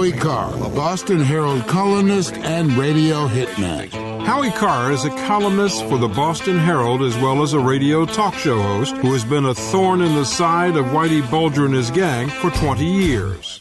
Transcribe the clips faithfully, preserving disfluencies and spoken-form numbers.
Howie Carr, a Boston Herald columnist and radio hitman. Howie Carr is a columnist for the Boston Herald as well as a radio talk show host who has been a thorn in the side of Whitey Bulger and his gang for twenty years.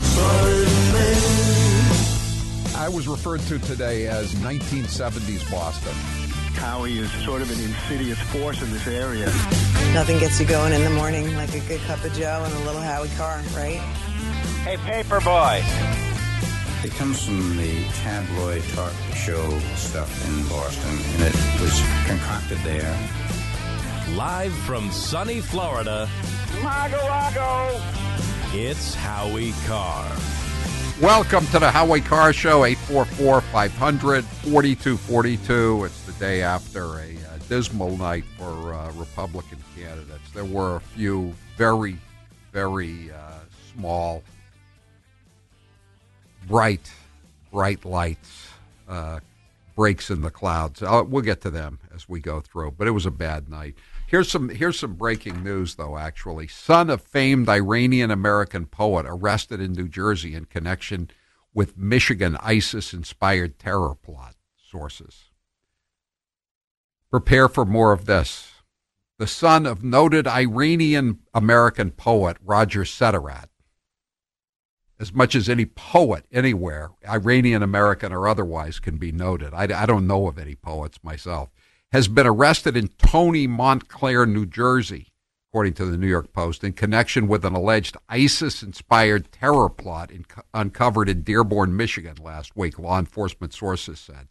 I was referred to today as nineteen seventies Boston. Howie is sort of an insidious force in this area. Nothing gets you going in the morning like a good cup of joe and a little Howie Carr, right? Hey, paper boy. It comes from the tabloid talk show stuff in Boston, and it was concocted there. Live from sunny Florida, Mar-a-Lago, it's Howie Carr. Welcome to the Howie Carr Show, eight four four, five hundred, forty-two forty-two. It's the day after a uh, dismal night for uh, Republican candidates. There were a few very, very uh, small, bright, bright lights, uh, breaks in the clouds. I'll, we'll get to them as we go through, but it was a bad night. Here's some here's some breaking news, though, actually. Son of famed Iranian-American poet arrested in New Jersey in connection with Michigan ISIS-inspired terror plot, sources. Prepare for more of this. The son of noted Iranian-American poet Roger Sederat, as much as any poet anywhere, Iranian-American or otherwise, can be noted. I, I don't know of any poets myself. Has been arrested in Tony, Montclair, New Jersey, according to the New York Post, in connection with an alleged ISIS-inspired terror plot in, uncovered in Dearborn, Michigan last week, law enforcement sources said.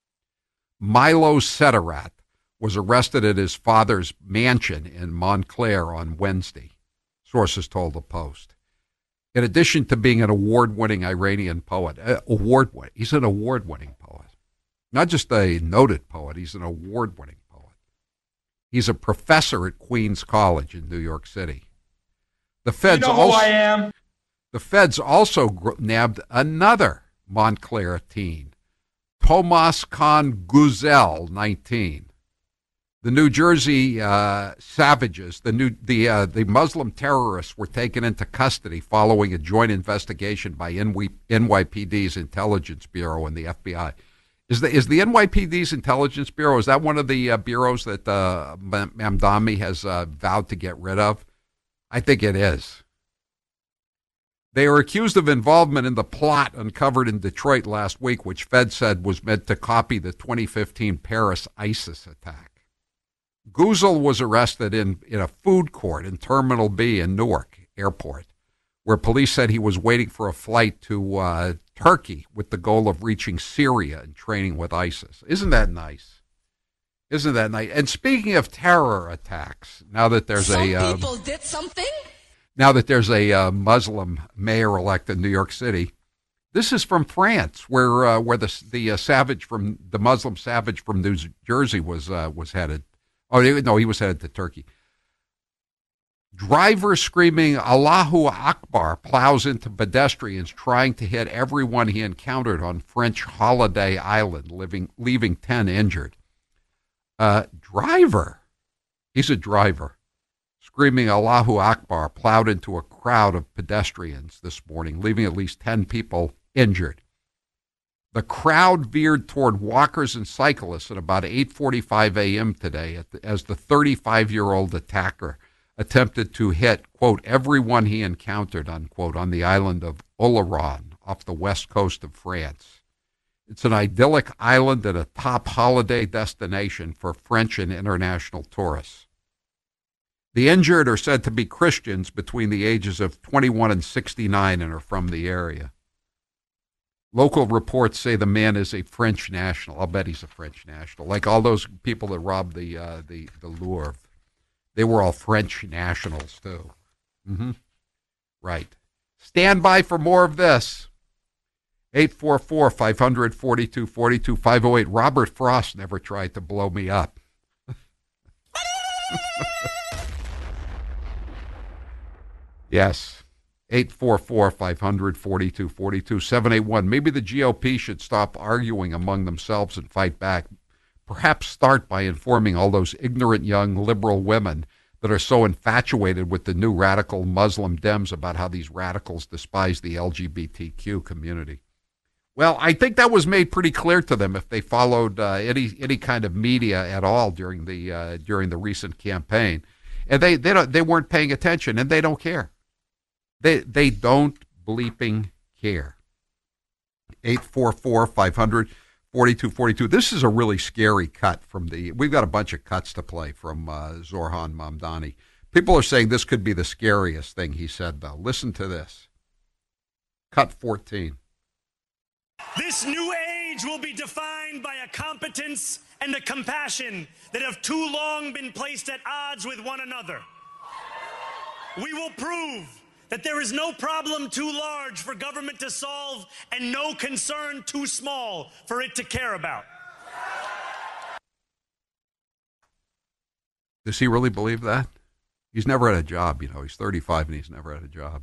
Milo Sederat was arrested at his father's mansion in Montclair on Wednesday, sources told the Post. In addition to being an award-winning Iranian poet, uh, award-winning, he's an award-winning poet. Not just a noted poet, he's an award-winning poet. He's a professor at Queens College in New York City. The feds you know also, who I am? The feds also gr- nabbed another Montclair teen, Tomas Khan Guzel, nineteen. The New Jersey uh, savages, the new the uh, the Muslim terrorists, were taken into custody following a joint investigation by N Y P D's Intelligence Bureau and the F B I. Is the is the N Y P D's Intelligence Bureau, is that one of the uh, bureaus that uh, Mamdani has uh, vowed to get rid of? I think it is. They are accused of involvement in the plot uncovered in Detroit last week, which Fed said was meant to copy the twenty fifteen Paris ISIS attack. Guzel was arrested in, in a food court in Terminal B in Newark Airport, where police said he was waiting for a flight to uh, Turkey with the goal of reaching Syria and training with ISIS. Isn't that nice? Isn't that nice? And speaking of terror attacks, now that there's Some a uh, people did something. Now that there's a uh, Muslim mayor-elect in New York City, this is from France, where uh, where the the uh, savage from the Muslim savage from New Jersey was uh, was headed. Oh no, he was headed to Turkey. Driver screaming Allahu Akbar plows into pedestrians trying to hit everyone he encountered on French Holiday Island, living, leaving ten injured. Uh, driver, he's a driver, screaming Allahu Akbar plowed into a crowd of pedestrians this morning, leaving at least ten people injured. The crowd veered toward walkers and cyclists at about eight forty-five a.m. today at the, as the thirty-five-year-old attacker attempted to hit, quote, everyone he encountered, unquote, on the island of Oloron off the west coast of France. It's an idyllic island and a top holiday destination for French and international tourists. The injured are said to be Christians between the ages of twenty-one and sixty-nine and are from the area. Local reports say the man is a French national. I'll bet he's a French national, like all those people that robbed the uh, the, the Louvre. They were all French nationals, too. Mm-hmm. Right. Stand by for more of this. eight four four, five hundred, forty-two forty-two, five oh eight. Robert Frost never tried to blow me up. Yes. eight four four, five hundred, forty-two forty-two, seven eight one. Maybe the G O P should stop arguing among themselves and fight back. Perhaps start by informing all those ignorant young liberal women that are so infatuated with the new radical Muslim Dems about how these radicals despise the L G B T Q community. Well, I think that was made pretty clear to them if they followed uh, any any kind of media at all during the uh, during the recent campaign, and they they don't they weren't paying attention, and they don't care. They they don't bleeping care. eight four four, five hundred, forty-two forty-two. This is a really scary cut from the. We've got a bunch of cuts to play from uh, Zohran Mamdani. People are saying this could be the scariest thing he said, though. Listen to this. Cut fourteen. This new age will be defined by a competence and a compassion that have too long been placed at odds with one another. We will prove that there is no problem too large for government to solve and no concern too small for it to care about. Does he really believe that? He's never had a job, you know. He's thirty-five and he's never had a job.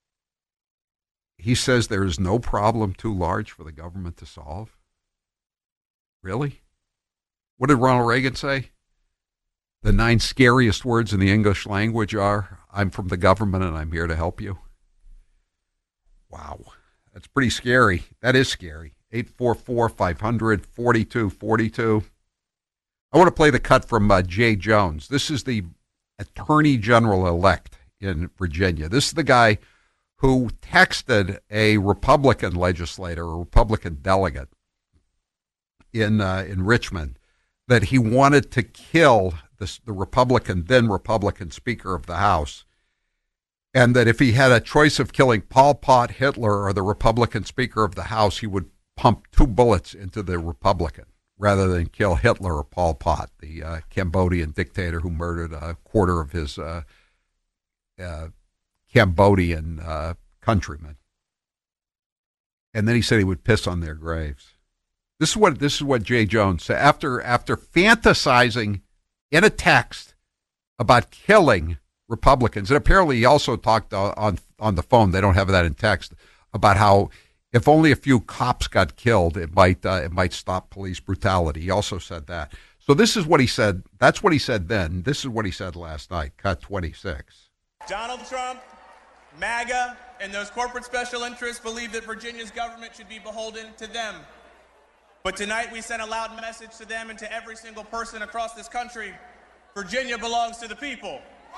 He says there is no problem too large for the government to solve. Really? What did Ronald Reagan say? The nine scariest words in the English language are, I'm from the government and I'm here to help you. Wow. That's pretty scary. That is scary. eight four four, five hundred, forty-two forty-two. I want to play the cut from uh, Jay Jones. This is the Attorney General-elect in Virginia. This is the guy who texted a Republican legislator, a Republican delegate in uh, in Richmond, that he wanted to kill the, the Republican, then Republican Speaker of the House, and that if he had a choice of killing Pol Pot, Hitler, or the Republican Speaker of the House, he would pump two bullets into the Republican rather than kill Hitler or Pol Pot, the uh, Cambodian dictator who murdered a quarter of his uh, uh, Cambodian uh, countrymen. And then he said he would piss on their graves. This is what this is what Jay Jones said after after fantasizing in a text about killing Republicans. And apparently he also talked on on the phone. They don't have that in text about how if only a few cops got killed, it might uh, it might stop police brutality. He also said that. So this is what he said. That's what he said then. This is what he said last night. Cut twenty-six. Donald Trump, MAGA, and those corporate special interests believe that Virginia's government should be beholden to them. But tonight we send a loud message to them and to every single person across this country. Virginia belongs to the people.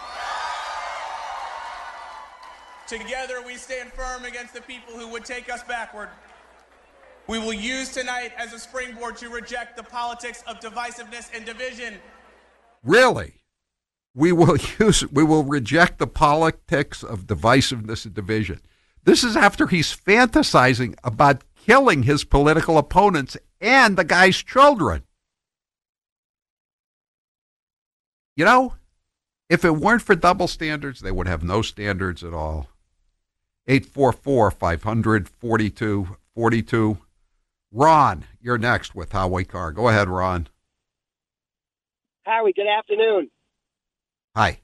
Together we stand firm against the people who would take us backward. We will use tonight as a springboard to reject the politics of divisiveness and division. Really? We will use, we will reject the politics of divisiveness and division. This is after he's fantasizing about killing his political opponents and the guy's children. You know, if it weren't for double standards, they would have no standards at all. eight four four, five hundred, forty-two forty-two. Ron, you're next with Howie Carr. Go ahead, Ron. Howie, good afternoon. Hi.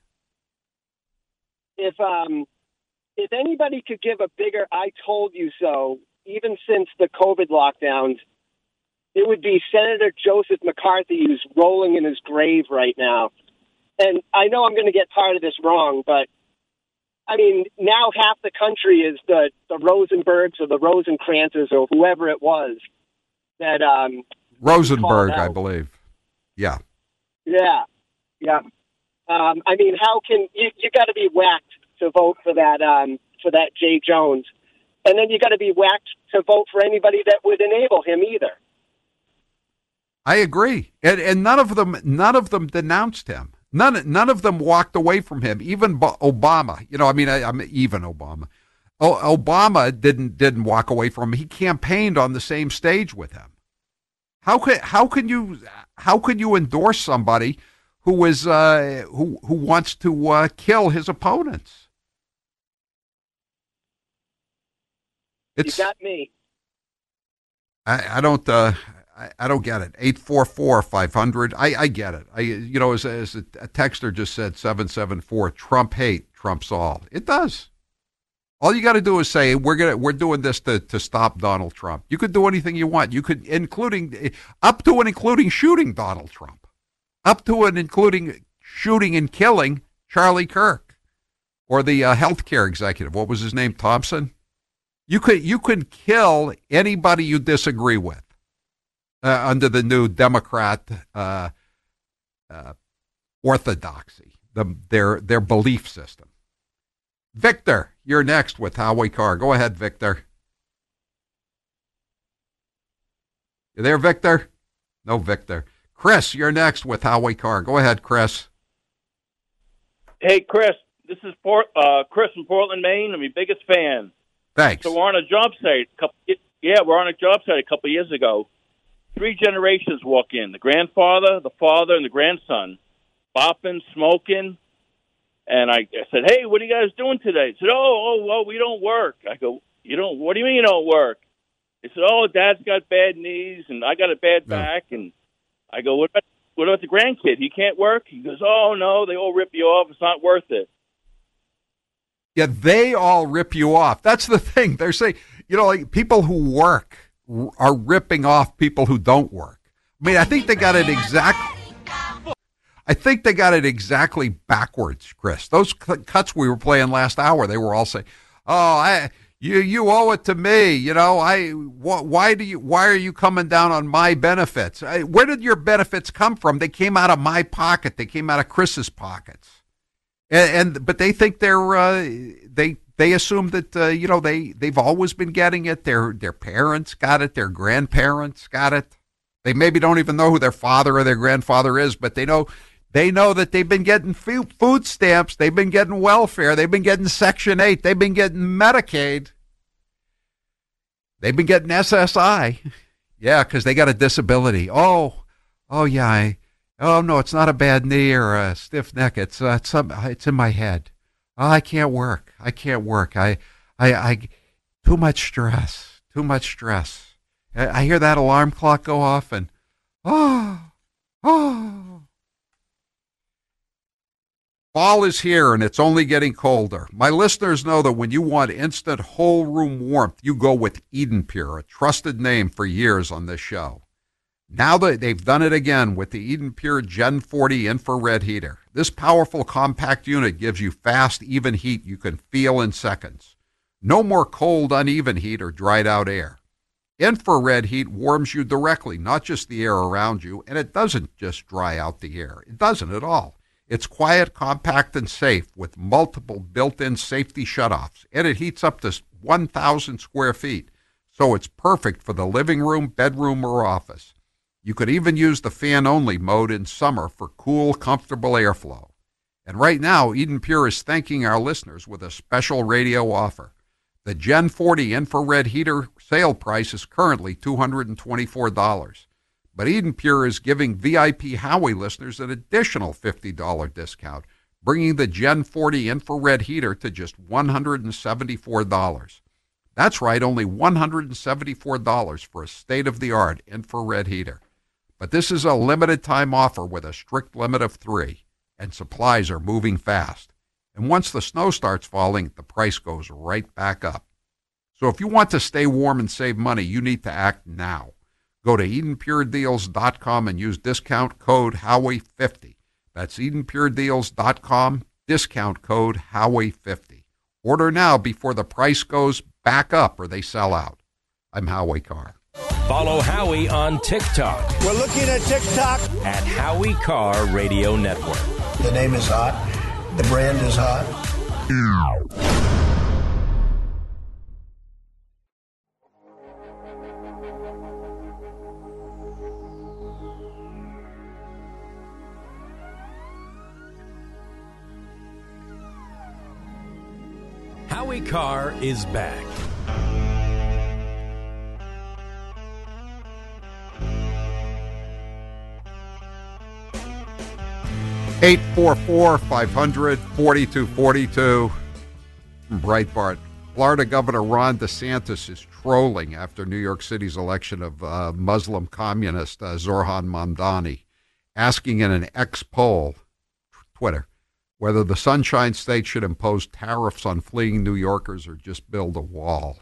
If um, if anybody could give a bigger "I told you so," even since the COVID lockdowns, it would be Senator Joseph McCarthy, who's rolling in his grave right now. And I know I'm going to get part of this wrong, but I mean, now half the country is the, the Rosenbergs or the Rosencrantzes or whoever it was that um, Rosenberg, I believe. Yeah. Yeah. Yeah. Um, I mean, how can you, you got to be whacked to vote for that, um, for that Jay Jones. And then you got to be whacked to vote for anybody that would enable him either. I agree. And, and none of them, none of them denounced him. None, none of them walked away from him. Even Obama, you know, I mean, I, I'm even Obama. O- Obama didn't didn't walk away from him. He campaigned on the same stage with him. How can how can you how can you endorse somebody who is uh, who who wants to uh, kill his opponents? It's, you got me. I, I don't. Uh, I, I don't get it. eight four four, five hundred. I, I get it. I, you know, as, as a, a texter just said, seven seven four, Trump hate trumps all. It does. All you got to do is say, we're gonna, we're doing this to, to stop Donald Trump. You could do anything you want. You could, including, up to and including shooting Donald Trump. Up to and including shooting and killing Charlie Kirk. Or the uh, healthcare executive. What was his name? Thompson? You could you could kill anybody you disagree with uh, under the new Democrat uh, uh, orthodoxy, the, their their belief system. Victor, you're next with Howie Carr. Go ahead, Victor. You there, Victor? No, Victor. Chris, you're next with Howie Carr. Go ahead, Chris. Hey, Chris. This is Port, uh, Chris from Portland, Maine. I'm your biggest fan. Thanks. So we're on a job site. A couple, yeah, we're on a job site a couple of years ago. Three generations walk in: the grandfather, the father, and the grandson, bopping, smoking. And I, I said, "Hey, what are you guys doing today?" They said, "Oh, oh, well, we don't work." I go, "You don't? What do you mean you don't work?" They said, "Oh, Dad's got bad knees, and I got a bad no. back." And I go, "What about what about the grandkid? He can't work?" He goes, "Oh no, they all rip you off. It's not worth it." Yeah, they all rip you off. That's the thing. They're saying, you know, like people who work are ripping off people who don't work. I mean, I think they got it exactly. I think they got it exactly backwards, Chris. Those cuts we were playing last hour, they were all saying, "Oh, I, you, you owe it to me. You know, I, wh- why do you, why are you coming down on my benefits? I, where did your benefits come from? They came out of my pocket. They came out of Chris's pockets." And, and but they think they're uh, they they assume that uh, you know they they've always been getting it. Their their parents got it. Their grandparents got it. They maybe don't even know who their father or their grandfather is, but they know they know that they've been getting food stamps. They've been getting welfare. They've been getting Section eight. They've been getting Medicaid. They've been getting S S I. Yeah, because they got a disability. Oh, oh yeah. I, Oh, no, it's not a bad knee or a stiff neck. It's uh, it's, some, it's in my head. Oh, I can't work. I can't work. I, I, I, too much stress. Too much stress. I, I hear that alarm clock go off and, oh, oh. Fall is here and it's only getting colder. My listeners know that when you want instant whole room warmth, you go with Eden Pure, a trusted name for years on this show. Now that they've done it again with the Eden Pure Gen forty infrared heater. This powerful compact unit gives you fast, even heat you can feel in seconds. No more cold, uneven heat or dried out air. Infrared heat warms you directly, not just the air around you, and it doesn't just dry out the air. It doesn't at all. It's quiet, compact, and safe with multiple built-in safety shutoffs, and it heats up to one thousand square feet, so it's perfect for the living room, bedroom, or office. You could even use the fan-only mode in summer for cool, comfortable airflow. And right now, Eden Pure is thanking our listeners with a special radio offer. The Gen forty infrared heater sale price is currently two hundred twenty-four dollars. But Eden Pure is giving V I P Howie listeners an additional fifty dollars discount, bringing the Gen forty infrared heater to just one hundred seventy-four dollars. That's right, only one hundred seventy-four dollars for a state-of-the-art infrared heater. But this is a limited-time offer with a strict limit of three, and supplies are moving fast. And once the snow starts falling, the price goes right back up. So if you want to stay warm and save money, you need to act now. Go to Eden Pure Deals dot com and use discount code Howie fifty. That's Eden Pure Deals dot com, discount code Howie fifty. Order now before the price goes back up or they sell out. I'm Howie Carr. Follow Howie on TikTok. We're looking at TikTok. At Howie Carr Radio Network. The name is hot. The brand is hot. Howie Carr is back. eight four four, five hundred, forty-two forty-two from Breitbart. Florida Governor Ron DeSantis is trolling after New York City's election of uh, Muslim communist uh, Zohran Mamdani, asking in an X poll, Twitter, whether the Sunshine State should impose tariffs on fleeing New Yorkers or just build a wall.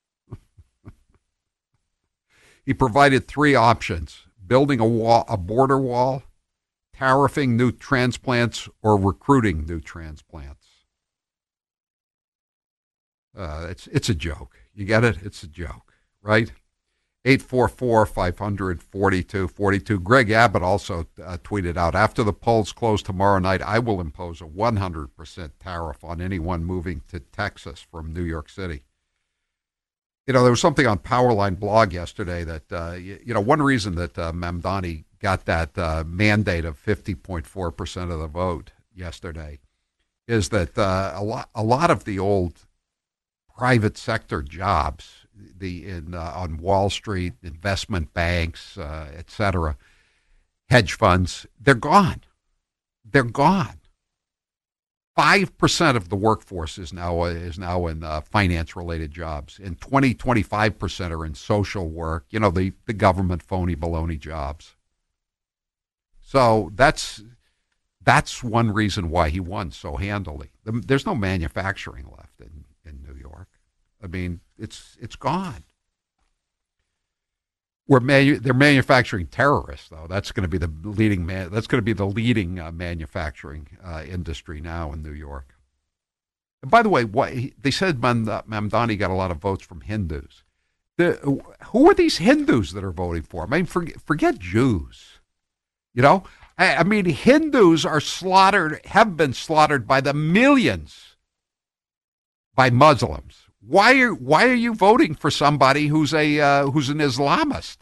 He provided three options: building a wall, a border wall, tariffing new transplants, or recruiting new transplants. Uh, it's it's a joke. You get it? It's a joke, right? eight four four, five hundred, forty-two forty-two. Greg Abbott also uh, tweeted out, after the polls close tomorrow night, I will impose a one hundred percent tariff on anyone moving to Texas from New York City. You know, there was something on Powerline blog yesterday that, uh, you, you know, one reason that uh, Mamdani got that uh, mandate of fifty point four percent of the vote yesterday is that uh, a lot, a lot of the old private sector jobs, the in uh, on Wall Street, investment banks, uh, et cetera, hedge funds, they're gone. They're gone. Five percent of the workforce is now uh, is now in uh, finance-related jobs, and twenty, twenty-five percent are in social work. You know, the the government phony baloney jobs. So that's that's one reason why he won so handily. There's no manufacturing left in, in New York. I mean, it's it's gone. We're manu- they're manufacturing terrorists, though. That's going to be the leading man. That's going to be the leading uh, manufacturing uh, industry now in New York. And by the way, what, they said Mamdani got a lot of votes from Hindus. The, who are these Hindus that are voting for him? I mean, forget, forget Jews. You know, I, I mean, Hindus are slaughtered, have been slaughtered by the millions by Muslims. Why are why are you voting for somebody who's a uh, who's an Islamist?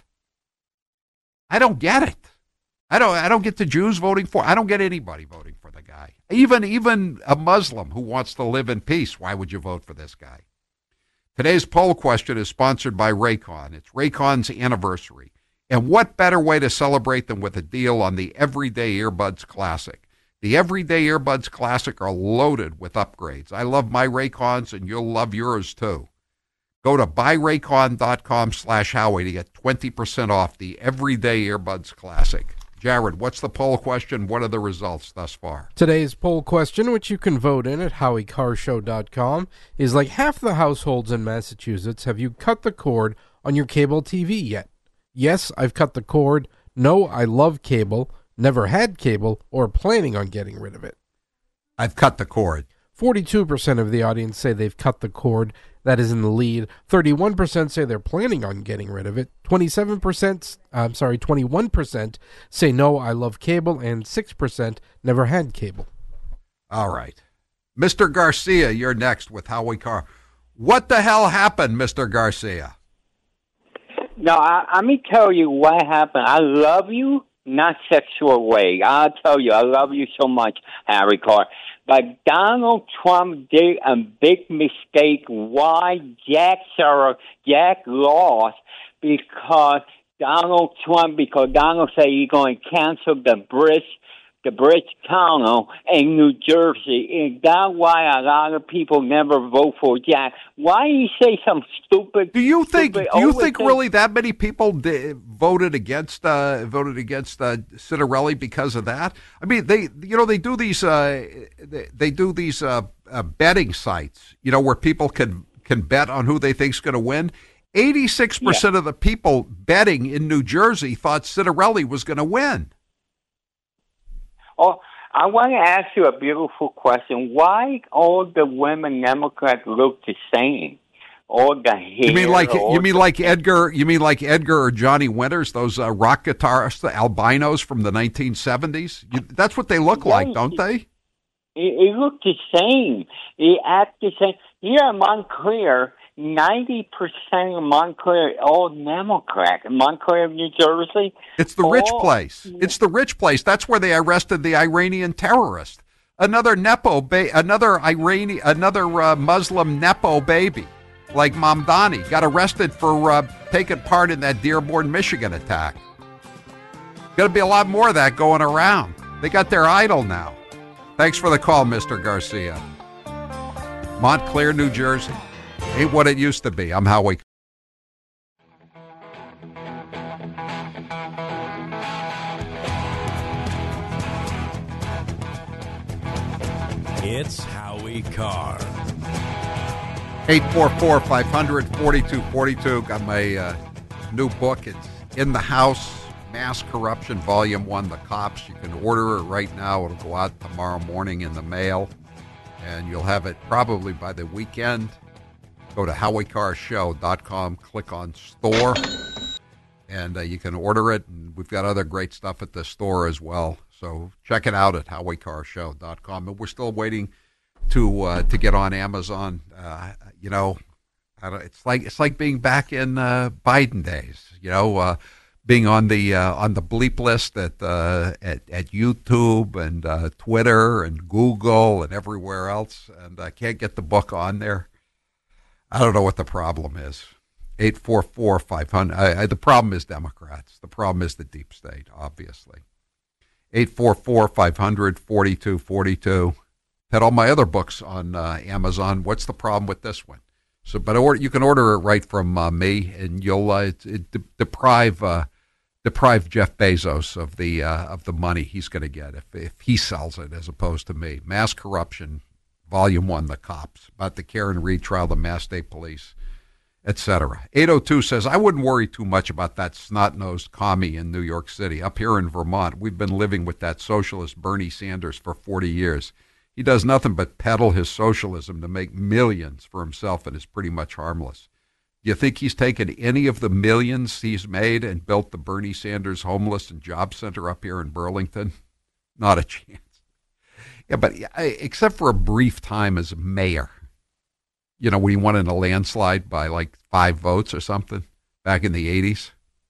I don't get it. I don't I don't get the Jews voting for. I don't get anybody voting for the guy. Even even a Muslim who wants to live in peace. Why would you vote for this guy? Today's poll question is sponsored by Raycon. It's Raycon's anniversary. And what better way to celebrate than with a deal on the Everyday Earbuds Classic? The Everyday Earbuds Classic are loaded with upgrades. I love my Raycons, and you'll love yours, too. Go to buyraycon.com slash Howie to get twenty percent off the Everyday Earbuds Classic. Jared, what's the poll question? What are the results thus far? Today's poll question, which you can vote in at howie car show dot com, is like half the households in Massachusetts, have you cut the cord on your cable T V yet? Yes, I've cut the cord. No, I love cable. Never had cable, or planning on getting rid of it. I've cut the cord. forty-two percent of the audience say they've cut the cord. That is in the lead. thirty-one percent say they're planning on getting rid of it. twenty-seven percent, I'm sorry, twenty-one percent say no, I love cable, and six percent never had cable. All right. Mister Garcia, you're next with Howie Carr. What the hell happened, Mister Garcia? No, I, let me tell you what happened. I love you. Not sexual way. I'll tell you, I love you so much, Harry Carr. But Donald Trump did a big mistake. Why Jack Sarah, Jack lost? Because Donald Trump, because Donald said he's going to cancel the bridge, the bridge tunnel in New Jersey. And that's why a lot of people never vote for Jack. Why he say some stupid? Do you think? Stupid, do you think thing? really that many people did, voted against uh, voted against uh, Citarelli because of that? I mean, they you know they do these uh, they, they do these uh, uh, betting sites, you know, where people can can bet on who they think's going to win. eighty-six percent yeah. of the people betting in New Jersey thought Citarelli was going to win. Oh, I want to ask you a beautiful question. Why all the women Democrats look the same? All the hair. You mean like you mean the, like Edgar? You mean like Edgar or Johnny Winters? Those uh, rock guitarists, the albinos from the nineteen seventies. You, that's what they look yeah, like, don't they? It, it look the same. They act the same. Here in Montclair, ninety percent of Montclair all Democrat. Montclair, New Jersey. It's the rich all, place. It's the rich place. That's where they arrested the Iranian terrorist. Another Nepo, ba- another Iranian, another uh, Muslim Nepo baby, like Mamdani, got arrested for uh, taking part in that Dearborn, Michigan attack. Going to be a lot more of that going around. They got their idol now. Thanks for the call, Mister Garcia. Montclair, New Jersey. Ain't what it used to be. I'm Howie. It's Howie Carr. eight four four, five hundred, forty-two forty-two. Got my uh, new book. It's In the House, Mass Corruption, Volume one, The Cops. You can order it right now. It'll go out tomorrow morning in the mail, and you'll have it probably by the weekend. Go to howie carr show dot com, click on store, and uh, you can order it. And we've got other great stuff at the store as well. So check it out at howie carr show dot com. And we're still waiting to uh, to get on Amazon. Uh, you know, I don't, it's like it's like being back in uh, Biden days. You know, uh, being on the uh, on the bleep list at uh, at, at YouTube and uh, Twitter and Google and everywhere else, and I can't get the book on there. I don't know what the problem is. eight four four, five hundred. I, I, the problem is Democrats. The problem is the deep state, obviously. eight four four, five hundred, forty-two forty-two. Had all my other books on uh, Amazon. What's the problem with this one? So, but or, you can order it right from uh, me, and you'll uh, it, it de- deprive uh, deprive Jeff Bezos of the uh, of the money he's going to get if if he sells it as opposed to me. Mass Corruption, Volume One, The Cops, about the Karen Reed trial, the Mass State Police, et cetera. eight oh two says, I wouldn't worry too much about that snot-nosed commie in New York City. Up here in Vermont, we've been living with that socialist Bernie Sanders for forty years. He does nothing but peddle his socialism to make millions for himself and is pretty much harmless. Do you think he's taken any of the millions he's made and built the Bernie Sanders Homeless and Job Center up here in Burlington? Not a chance. Yeah, but except for a brief time as mayor, you know, when he won in a landslide by like five votes or something back in the eighties.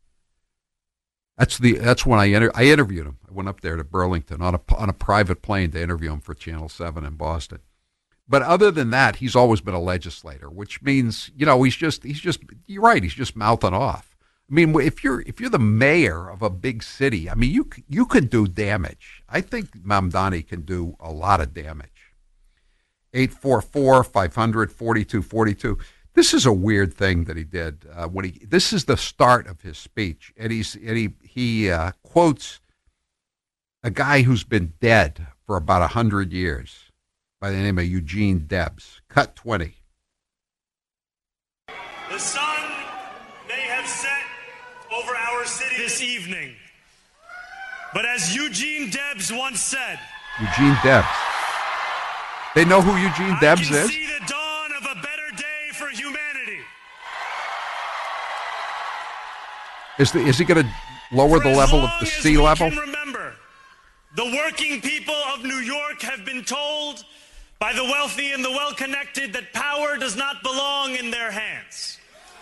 That's the that's when I inter- I interviewed him. I went up there to Burlington on a on a private plane to interview him for Channel seven in Boston. But other than that, he's always been a legislator, which means, you know, he's just he's just you're right, he's just mouthing off. I mean, if you're if you're the mayor of a big city, I mean, you you can do damage. I think Mamdani can do a lot of damage. eight four four, five hundred, forty-two forty-two. This is a weird thing that he did uh, when he. This is the start of his speech, and he's and he he uh, quotes a guy who's been dead for about a hundred years by the name of Eugene Debs. Cut twenty. The sun may have set over our city this evening, but as Eugene Debs once said, Eugene Debs. They know who Eugene Debs I can is? see the dawn of a better day for humanity. Is the is he going to lower the level of the sea level? Can remember, the working people of New York have been told by the wealthy and the well-connected that power does not belong in their hands.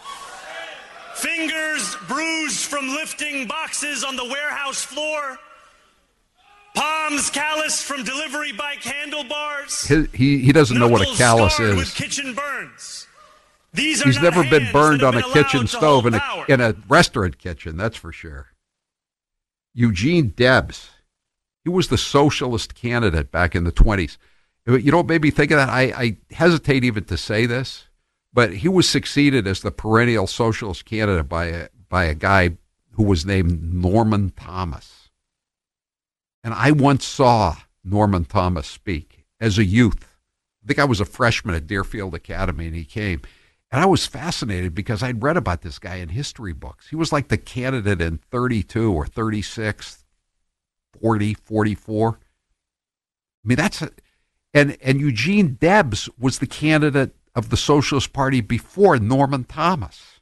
Fingers bruised from lifting boxes on the warehouse floor. Palms calloused from delivery bike handlebars. He he, he doesn't know what a callus is. With kitchen burns. These are He's not never been hands burned that on have a been kitchen allowed to stove hold in a power. in a restaurant kitchen, that's for sure. Eugene Debs. He was the socialist candidate back in the twenties. You know what made me think of that? I, I hesitate even to say this, but he was succeeded as the perennial socialist candidate by a, by a guy who was named Norman Thomas. And I once saw Norman Thomas speak as a youth. I think I was a freshman at Deerfield Academy, and he came. And I was fascinated because I'd read about this guy in history books. He was like the candidate in thirty-two or thirty-six, forty, forty-four. I mean, that's a, and and Eugene Debs was the candidate of the Socialist Party before Norman Thomas.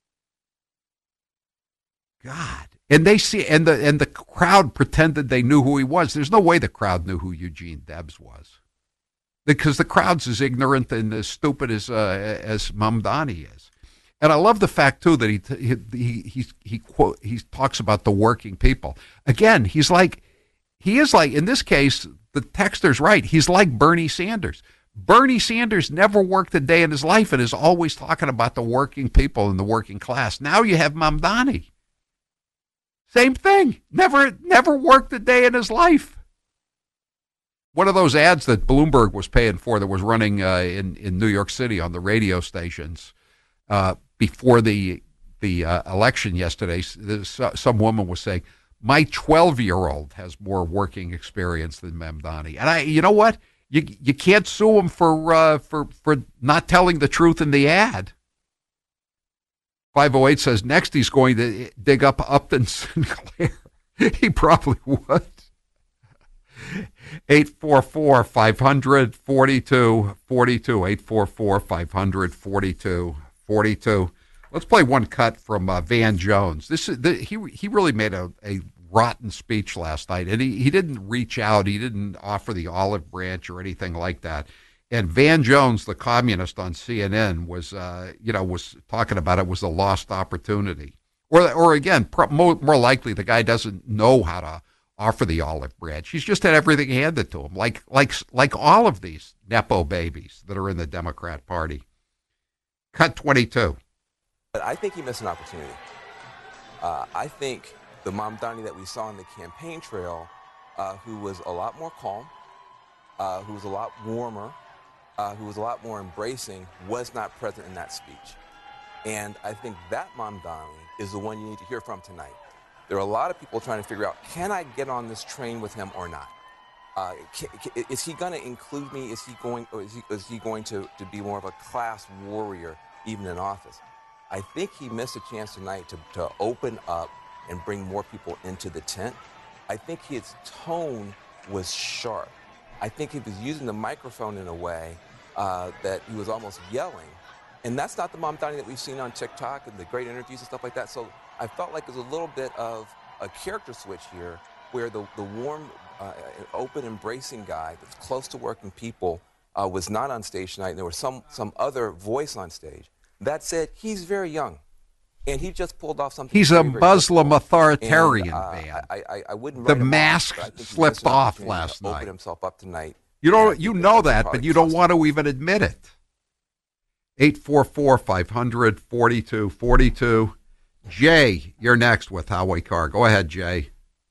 God. And they see and the and the crowd pretended they knew who he was. There's no way the crowd knew who Eugene Debs was. Because the crowd's as ignorant and as stupid as uh, as Mamdani is. And I love the fact too that he he he he he, quote, he talks about the working people. Again, he's like he is like in this case the texter's right. He's like Bernie Sanders. Bernie Sanders never worked a day in his life and is always talking about the working people and the working class. Now you have Mamdani. Same thing. Never never worked a day in his life. One of those ads that Bloomberg was paying for that was running uh, in, in New York City on the radio stations uh, before the the uh, election yesterday, some woman was saying, my twelve-year-old has more working experience than Mamdani. And I, you know what? You you can't sue him for uh, for for not telling the truth in the ad. five oh eight says next he's going to dig up Upton Sinclair. He probably would. eight four four, five hundred, forty-two forty-two. eight four four, five hundred, forty-two forty-two. Let's play one cut from uh, Van Jones. This is the, he he really made a, a rotten speech last night, and he, he didn't reach out. He didn't offer the olive branch or anything like that. And Van Jones, the communist on C N N, was uh, you know was talking about it was a lost opportunity. Or or again, pro, more, more likely the guy doesn't know how to offer the olive branch. He's just had everything handed to him, like like like all of these Nepo babies that are in the Democrat Party. Cut twenty-two. But I think he missed an opportunity. Uh, I think the Mamdani that we saw on the campaign trail, uh, who was a lot more calm, uh, who was a lot warmer, uh, who was a lot more embracing, was not present in that speech. And I think that Mamdani is the one you need to hear from tonight. There are a lot of people trying to figure out, can I get on this train with him or not? Uh, can, can, is he going to include me? Is he going, or is he, is he going to, to be more of a class warrior, even in office? I think he missed a chance tonight to, to open up and bring more people into the tent. I think his tone was sharp. I think he was using the microphone in a way uh, that he was almost yelling. And that's not the Mamdani that we've seen on TikTok and the great interviews and stuff like that. So I felt like there's a little bit of a character switch here where the, the warm, uh, open, embracing guy that's close to working people uh, was not on stage tonight, and there was some, some other voice on stage. That said, he's very young, and he just pulled off something. He's very, a very Muslim difficult. authoritarian, and, uh, man. I, I, I wouldn't the write him mask off, but I think he slipped missed an off opportunity last to night. Open himself up tonight. You don't, you know that, but you don't want to even admit it. eight four four, five hundred, forty-two forty-two. Jay, you're next with Howie Carr. Go ahead, Jay.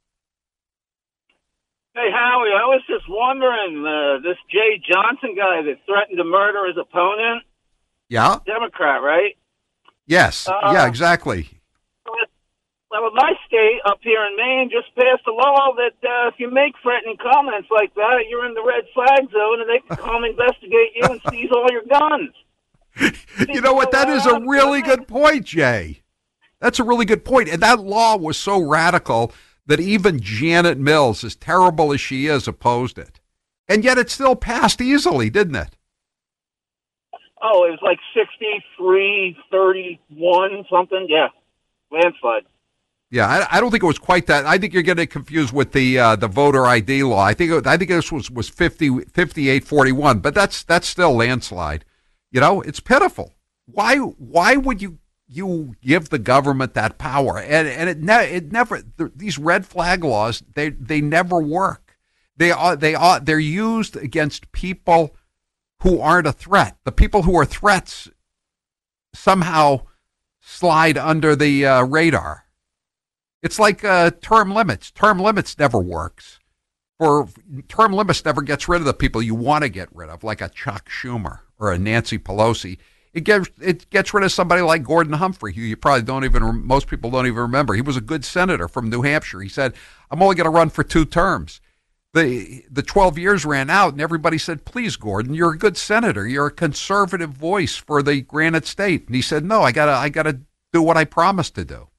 Hey, Howie, I was just wondering, uh, this Jay Johnson guy that threatened to murder his opponent, Yeah? Democrat, right? Yes. Uh, yeah, exactly. Well, my state up here in Maine just passed a law that uh, if you make threatening comments like that, you're in the red flag zone, and they can come investigate you and seize all your guns. You know what? That is a really good point, Jay. That's a really good point. And that law was so radical that even Janet Mills, as terrible as she is, opposed it. And yet it still passed easily, didn't it? Oh, it was like sixty-three thirty-one something. Yeah, landslide. Yeah, I, I don't think it was quite that. I think you're getting confused with the uh, the voter I D law. I think it, I think this was was fifty, fifty-eight forty-one, but that's that's still landslide. You know, it's pitiful. Why why would you you give the government that power? And and it ne- it never these red flag laws, they they never work. They are they are they're used against people who aren't a threat. The people who are threats somehow slide under the uh, radar. It's like uh, term limits. Term limits never works. For term limits never gets rid of the people you want to get rid of, like a Chuck Schumer or a Nancy Pelosi. It gets it gets rid of somebody like Gordon Humphrey, who you probably don't even most people don't even remember. He was a good senator from New Hampshire. He said, "I'm only going to run for two terms." The the twelve years ran out, and everybody said, "Please, Gordon, you're a good senator. You're a conservative voice for the Granite State." And he said, "No, I gotta I gotta do what I promised to do."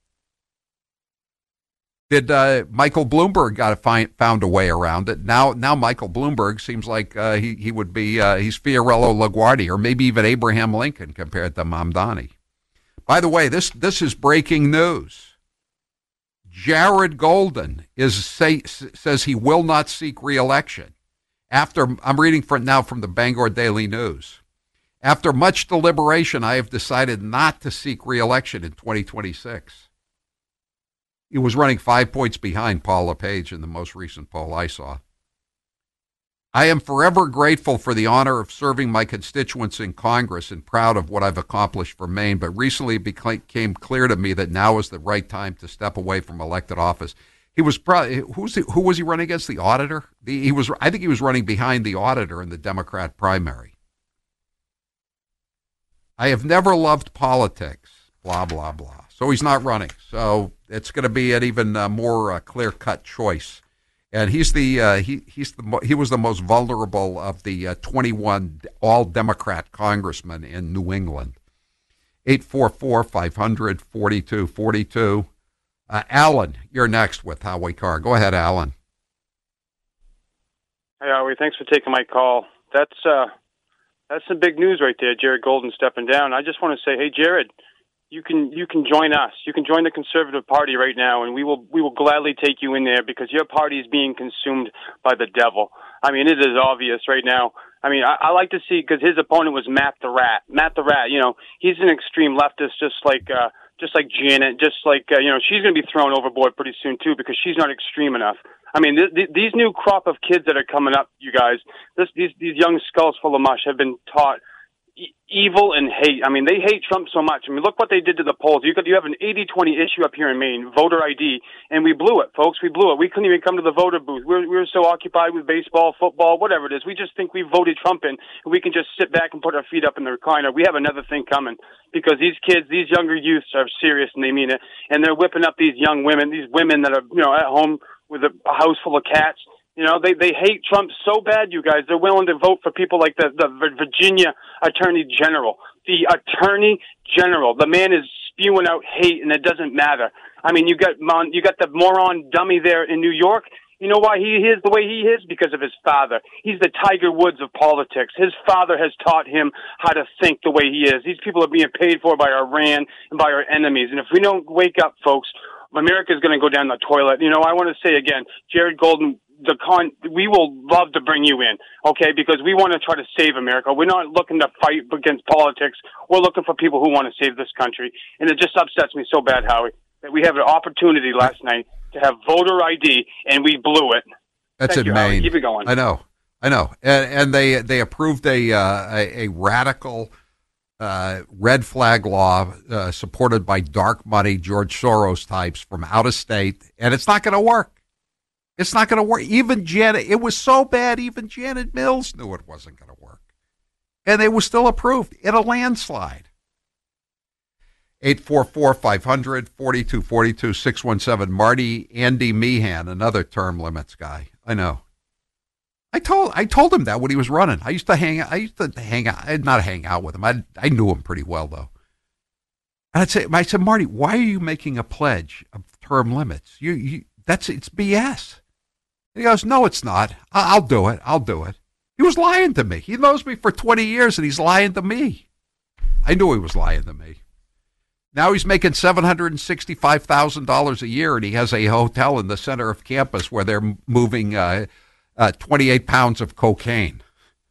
Did uh, Michael Bloomberg got to find found a way around it? Now, now Michael Bloomberg seems like uh, he he would be uh, he's Fiorello LaGuardia, or maybe even Abraham Lincoln compared to Mamdani. By the way, this this is breaking news. Jared Golden is say, says he will not seek re-election. After I'm reading from now from the Bangor Daily News. After much deliberation, I have decided not to seek re-election in twenty twenty-six. He was running five points behind Paul LePage in the most recent poll I saw. I am forever grateful for the honor of serving my constituents in Congress and proud of what I've accomplished for Maine, but recently it became clear to me that now is the right time to step away from elected office. He was probably who's the, who was he running against? The auditor? The, he was. I think he was running behind the auditor in the Democrat primary. I have never loved politics. Blah blah blah. So he's not running. So it's going to be an even uh, more uh, clear-cut choice. And he's the uh, he he's the he was the most vulnerable of the uh, twenty-one all Democrat congressmen in New England. eight four four, five hundred, forty-two forty-two. Uh, Alan, you're next with Howie Carr. Go ahead, Alan. Hey, Howie, thanks for taking my call. That's uh, that's some big news right there, Jared Golden stepping down. I just want to say, hey, Jared, you can you can join us. You can join the Conservative Party right now, and we will we will gladly take you in there because your party is being consumed by the devil. I mean, it is obvious right now. I mean, I, I like to see, because his opponent was Matt the Rat. Matt the Rat, you know, he's an extreme leftist, just like uh, just like Janet, just like, uh, you know, she's going to be thrown overboard pretty soon, too, because she's not extreme enough. I mean, th- th- these new crop of kids that are coming up, you guys, this, these these young skulls full of mush have been taught e- evil and hate. I mean, they hate Trump so much. I mean, look what they did to the polls. You got you have an eighty twenty issue up here in Maine, voter I D, and we blew it, folks. We blew it. We couldn't even come to the voter booth. We were, we were so occupied with baseball, football, whatever it is. We just think we voted Trump in, and we can just sit back and put our feet up in the recliner. We have another thing coming because these kids, these younger youths are serious and they mean it, and they're whipping up these young women, these women that are, you know, at home with a, a house full of cats. You know, they, they hate Trump so bad, you guys. They're willing to vote for people like the, the Virginia Attorney General. The Attorney General. The man is spewing out hate, and it doesn't matter. I mean, you got you got the moron dummy there in New York. You know why he is the way he is? Because of his father. He's the Tiger Woods of politics. His father has taught him how to think the way he is. These people are being paid for by Iran and by our enemies. And if we don't wake up, folks, America is going to go down the toilet. You know, I want to say again, Jared Golden, the con, we will love to bring you in, okay, because we want to try to save America. We're not looking to fight against politics. We're looking for people who want to save this country. And it just upsets me so bad, Howie, that we have an opportunity last night to have voter I D, and we blew it. That's Thank in you, Howie. Maine. Keep it going. I know. I know. And, and they, they approved a, uh, a, a radical Uh, red flag law uh, supported by dark money George Soros types from out of state, and it's not going to work. It's not going to work. Even Janet, it was so bad, even Janet Mills knew it wasn't going to work. And it was still approved in a landslide. eight four four, five hundred, forty-two forty-two, six one seven. Marty Andy Meehan, another term limits guy. I know. I told I told him that when he was running. I used to hang I used to hang out. I did not hang out with him. I I knew him pretty well though. And I'd say I said, Marty, why are you making a pledge of term limits? You you that's it's B S. And he goes, no, it's not. I, I'll do it. I'll do it. He was lying to me. He knows me for twenty years, and he's lying to me. I knew he was lying to me. Now he's making seven hundred sixty-five thousand dollars a year, and he has a hotel in the center of campus where they're moving uh, uh, twenty-eight pounds of cocaine.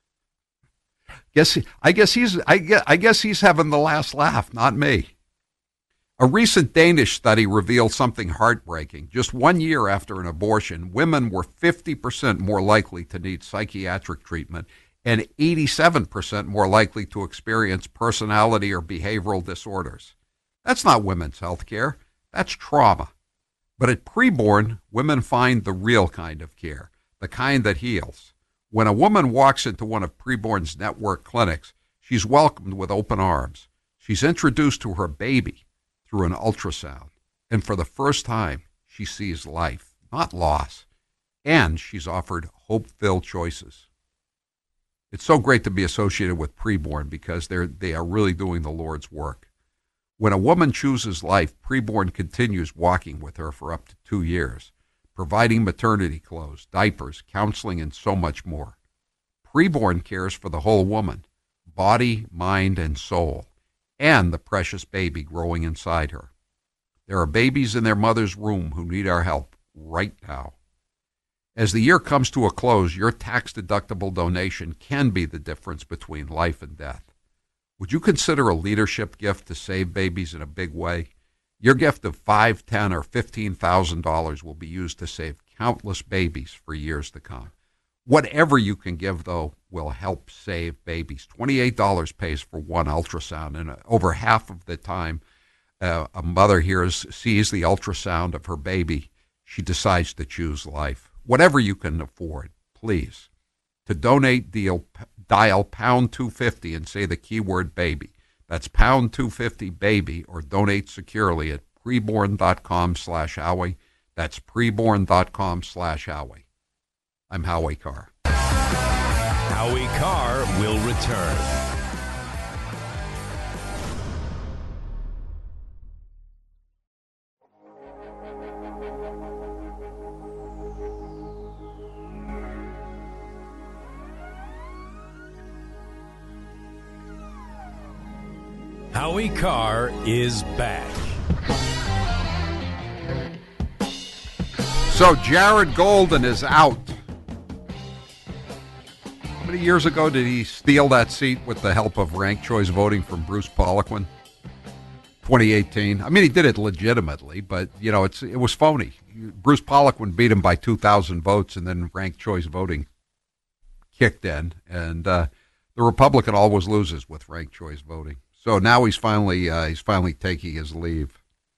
Guess I guess he's I guess, I guess he's having the last laugh, not me. A recent Danish study revealed something heartbreaking. Just one year after an abortion, women were fifty percent more likely to need psychiatric treatment and eighty-seven percent more likely to experience personality or behavioral disorders. That's not women's health care. That's trauma. But at preborn, women find the real kind of care, the kind that heals. When a woman walks into one of preborn's network clinics, she's welcomed with open arms. She's introduced to her baby through an ultrasound. And for the first time, she sees life, not loss. And she's offered hope-filled choices. It's so great to be associated with preborn because they're, they are really doing the Lord's work. When a woman chooses life, preborn continues walking with her for up to two years, providing maternity clothes, diapers, counseling, and so much more. Preborn cares for the whole woman, body, mind, and soul, and the precious baby growing inside her. There are babies in their mother's womb who need our help right now. As the year comes to a close, your tax-deductible donation can be the difference between life and death. Would you consider a leadership gift to save babies in a big way? Your gift of five, ten, or fifteen thousand dollars will be used to save countless babies for years to come. Whatever you can give, though, will help save babies. Twenty-eight dollars pays for one ultrasound, and over half of the time, uh, a mother hears sees the ultrasound of her baby, she decides to choose life. Whatever you can afford, please. To donate, deal. Dial pound two fifty and say the keyword baby. That's pound two fifty baby, or donate securely at preborn.com slash Howie. That's preborn.com slash Howie. I'm Howie Carr. Howie Carr will return. Howie Carr is back. So Jared Golden is out. How many years ago did he steal that seat with the help of ranked choice voting from Bruce Poliquin? twenty eighteen. I mean, he did it legitimately, but, you know, it's it was phony. Bruce Poliquin beat him by two thousand votes, and then ranked choice voting kicked in. And uh, the Republican always loses with ranked choice voting. So now he's finally uh, he's finally taking his leave.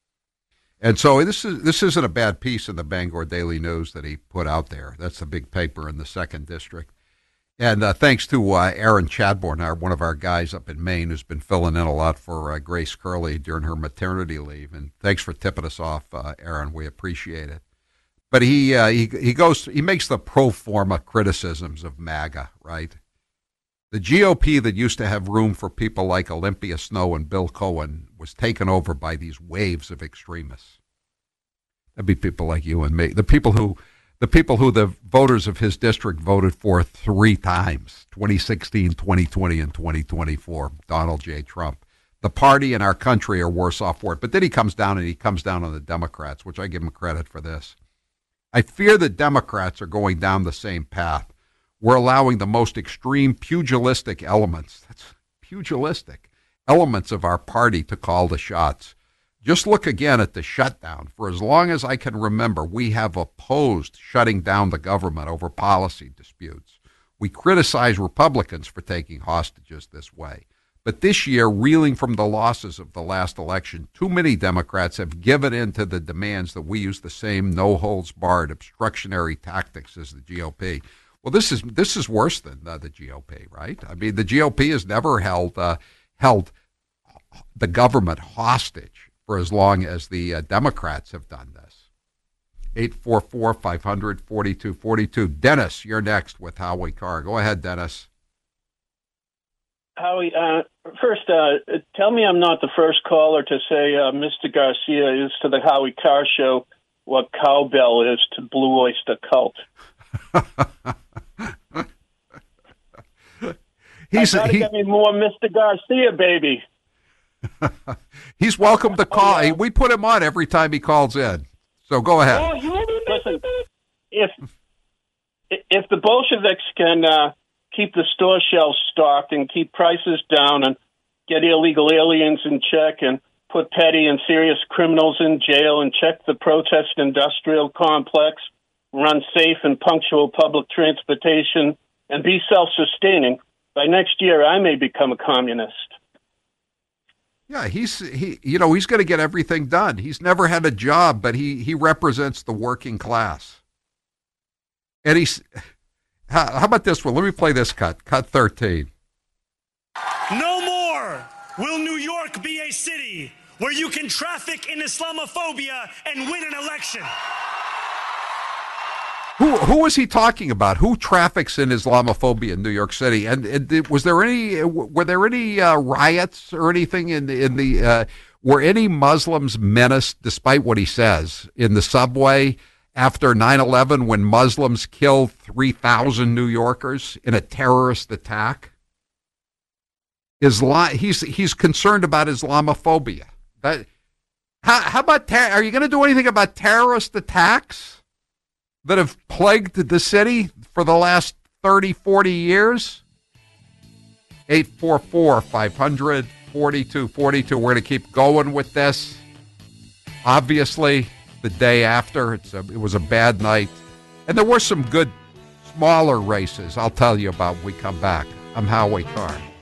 And so this is this isn't a bad piece in the Bangor Daily News that he put out there. That's the big paper in the second district. And uh, thanks to uh, Aaron Chadbourne, our, one of our guys up in Maine, who's been filling in a lot for uh, Grace Curley during her maternity leave. And thanks for tipping us off, uh, Aaron. We appreciate it. But he uh, he he goes he makes the pro forma criticisms of MAGA, right? The G O P that used to have room for people like Olympia Snowe and Bill Cohen was taken over by these waves of extremists. That'd be people like you and me, the people who. The people who the voters of his district voted for three times, twenty sixteen, twenty twenty, and twenty twenty-four, Donald J. Trump. The party and our country are worse off for it. But then he comes down and he comes down on the Democrats, which I give him credit for this. I fear the Democrats are going down the same path. We're allowing the most extreme pugilistic elements, that's pugilistic, elements of our party to call the shots. Just look again at the shutdown. For as long as I can remember, we have opposed shutting down the government over policy disputes. We criticize Republicans for taking hostages this way. But this year, reeling from the losses of the last election, too many Democrats have given in to the demands that we use the same no-holds-barred obstructionary tactics as the G O P. Well, this is this is worse than uh, the G O P, right? I mean, the G O P has never held uh, held the government hostage for as long as the uh, Democrats have done this. eight four four, five hundred, forty-two forty-two. Dennis, you're next with Howie Carr. Go ahead, Dennis. Howie, uh, first, uh, tell me I'm not the first caller to say uh, Mister Garcia is to the Howie Carr show what cowbell is to Blue Oyster Cult. He's, I gotta he, get me more Mister Garcia, baby. He's welcome to call. Oh, yeah. We put him on every time he calls in. So go ahead. Oh, listen, if if the Bolsheviks can uh, keep the store shelves stocked and keep prices down and get illegal aliens in check and put petty and serious criminals in jail and check the protest industrial complex, run safe and punctual public transportation, and be self-sustaining, by next year I may become a communist. Yeah, he's he you know, he's going to get everything done. He's never had a job, but he he represents the working class. And he's how, how about this one? Let me play this cut. Cut thirteen. No more will New York be a city where you can traffic in Islamophobia and win an election. Who who was he talking about? Who traffics in Islamophobia in New York City? And, and was there any were there any uh, riots or anything in the, in the uh, were any Muslims menaced, despite what he says, in the subway after nine eleven when Muslims killed three thousand New Yorkers in a terrorist attack? Islam, he's he's concerned about Islamophobia. That, how, how about ter- are you going to do anything about terrorist attacks that have plagued the city for the last thirty, forty years? eight four four, five hundred, forty-two forty-two. We're going to keep going with this. Obviously, the day after, it's a, it was a bad night. And there were some good, smaller races I'll tell you about when we come back. I'm Howie Carr.